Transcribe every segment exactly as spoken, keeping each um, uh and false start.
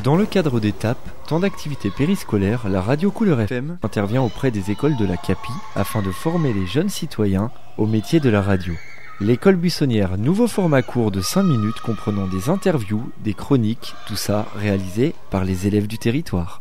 Dans le cadre d'Étape, temps d'activité périscolaire, la radio Couleur F M intervient auprès des écoles de la CAPI afin de former les jeunes citoyens au métier de la radio. L'école buissonnière, nouveau format court de cinq minutes comprenant des interviews, des chroniques, tout ça réalisé par les élèves du territoire.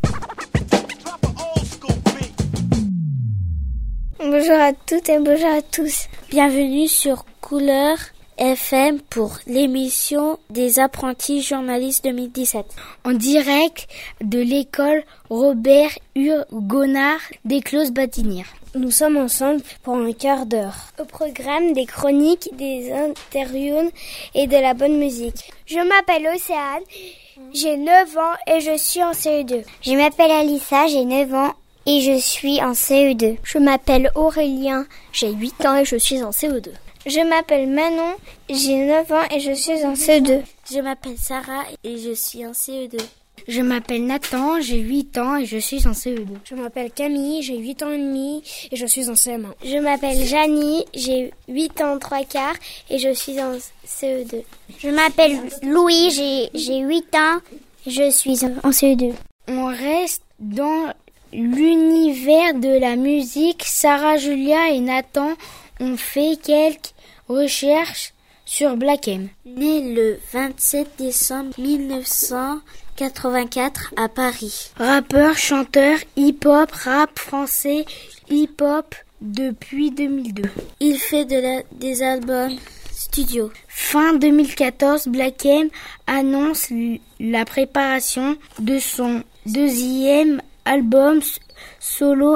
Bonjour à toutes et bonjour à tous. Bienvenue sur Couleur F M pour l'émission des apprentis journalistes deux mille dix-sept. En direct de l'école Robert Hugonard d'Éclose-Bâtinière. Nous sommes ensemble pour un quart d'heure. Au programme, des chroniques, des interviews et de la bonne musique. Je m'appelle Océane, j'ai neuf ans et je suis en C E deux. Je m'appelle Alissa, j'ai neuf ans et je suis en C E deux. Je m'appelle Aurélien, j'ai huit ans et je suis en C E deux. Je m'appelle Manon, j'ai neuf ans et je suis en C E deux. Je m'appelle Sarah et je suis en C E deux. Je m'appelle Nathan, j'ai huit ans et je suis en C E deux. Je m'appelle Camille, j'ai huit ans et demi et je suis en C M un. Je m'appelle Janie, j'ai huit ans trois quarts et je suis en C E deux. Je m'appelle Louis, j'ai, j'ai huit ans et je suis en C E deux. On reste dans l'univers de la musique. Sarah, Julia et Nathan ont fait quelques recherches sur Black M. Né le vingt-sept décembre mille neuf cent quatre-vingt-quatre à Paris. Rappeur, chanteur, hip-hop, rap français, hip-hop depuis deux mille deux. Il fait de la, des albums studio. Fin deux mille quatorze, Black M annonce la préparation de son deuxième album solo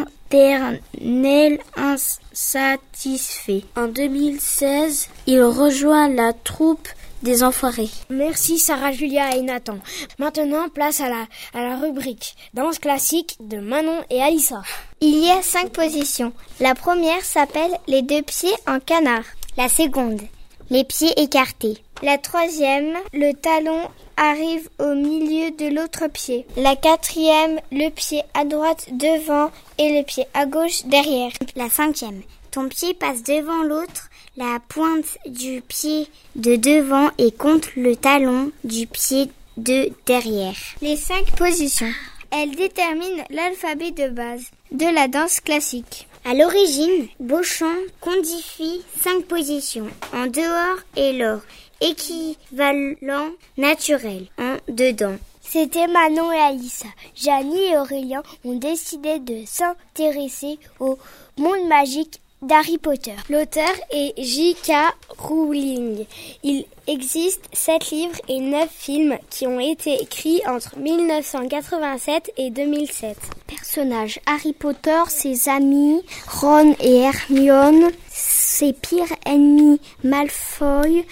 Éternel insatisfait. En deux mille seize, il rejoint la troupe des Enfoirés. Merci Sarah, Julia et Nathan. Maintenant, place à la, à la rubrique danse classique de Manon et Alissa. Il y a cinq positions. La première s'appelle les deux pieds en canard. La seconde, les pieds écartés. La troisième, le talon arrive au milieu de l'autre pied. La quatrième, le pied à droite devant et le pied à gauche derrière. La cinquième, ton pied passe devant l'autre, la pointe du pied de devant et contre le talon du pied de derrière. Les cinq positions. Elles déterminent l'alphabet de base de la danse classique. À l'origine, Beauchamp codifie cinq positions en dehors et lors, équivalent naturel en dedans. C'était Manon et Alissa. Janie et Aurélien ont décidé de s'intéresser au monde magique d'Harry Potter. L'auteur est J K Rowling. Il existe sept livres et neuf films qui ont été écrits entre mille neuf cent quatre-vingt-sept et deux mille sept. Personnages: Harry Potter, ses amis, Ron et Hermione, ses pires ennemis, Malfoy,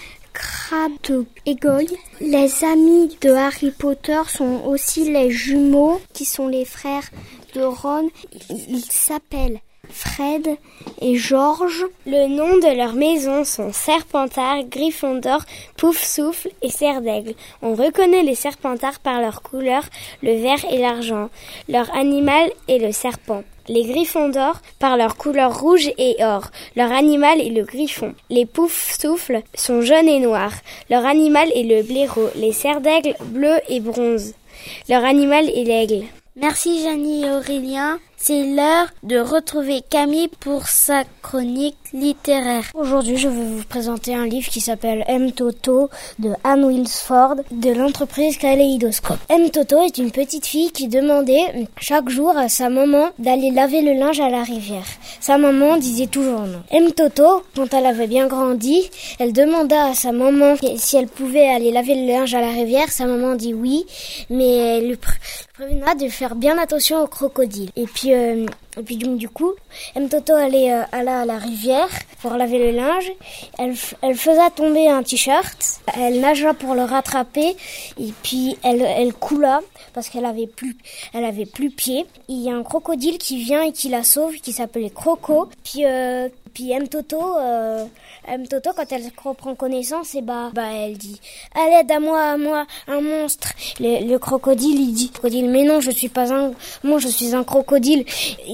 Crabbe et Goyle. Les amis de Harry Potter sont aussi les jumeaux qui sont les frères de Ron. Ils s'appellent Fred et George. Le nom de leur maison sont Serpentard, Gryffondor, Poufsouffle et Serre d'Aigle. On reconnaît les Serpentards par leur couleur, le vert et l'argent. Leur animal est le serpent. Les Gryffondors par leur couleur rouge et or. Leur animal est le griffon. Les Poufsouffles sont jaunes et noirs. Leur animal est le blaireau. Les Serres d'Aigle, bleu et bronze. Leur animal est l'aigle. Merci Janie et Aurélien. C'est l'heure de retrouver Camille pour sa chronique littéraire. Aujourd'hui, je vais vous présenter un livre qui s'appelle M. Toto de Anne Wilsford de l'entreprise Kaléidoscope. M. Toto est une petite fille qui demandait chaque jour à sa maman d'aller laver le linge à la rivière. Sa maman disait toujours non. M. Toto, quand elle avait bien grandi, elle demanda à sa maman si elle pouvait aller laver le linge à la rivière. Sa maman dit oui, mais elle lui prévena de faire bien attention aux crocodiles. Et puis Euh, et puis donc, du coup, M. Toto allait, euh, allait à la rivière pour laver le linge. Elle, elle faisait tomber un t-shirt. Elle nagea pour le rattraper. Et puis elle, elle coula parce qu'elle avait plus, elle avait plus pied. Il y a un crocodile qui vient et qui la sauve, qui s'appelait Croco. Puis euh, puis M. Toto, euh, M. Toto, quand elle reprend connaissance, et bah, bah, elle dit « À l'aide, à moi, à moi, un monstre !» Le, le crocodile, il dit « Crocodile, mais non, je suis pas un, moi, je suis un crocodile. » Il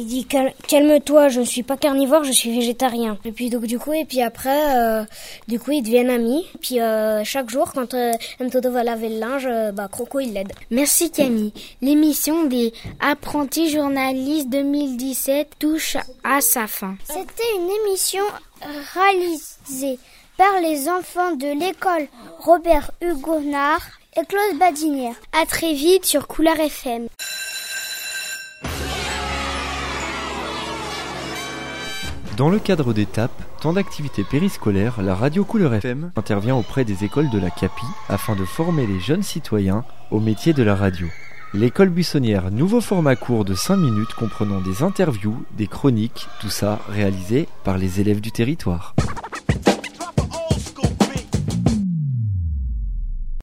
dit Cal- calme-toi, je ne suis pas carnivore, je suis végétarien. Et puis donc du coup et puis après euh, du coup ils deviennent amis. Puis euh, chaque jour quand euh, M. Toto va laver le linge, euh, bah Croco il l'aide. Merci Camille. L'émission des apprentis journalistes deux mille dix-sept touche à sa fin. C'était une émission réalisée par les enfants de l'école Robert Hugonard et Claude Badinière. À très vite sur Couleur F M. Dans le cadre d'Étape, temps d'activité périscolaire, la radio Couleur F M intervient auprès des écoles de la CAPI afin de former les jeunes citoyens au métier de la radio. L'école buissonnière, nouveau format court de cinq minutes comprenant des interviews, des chroniques, tout ça réalisé par les élèves du territoire.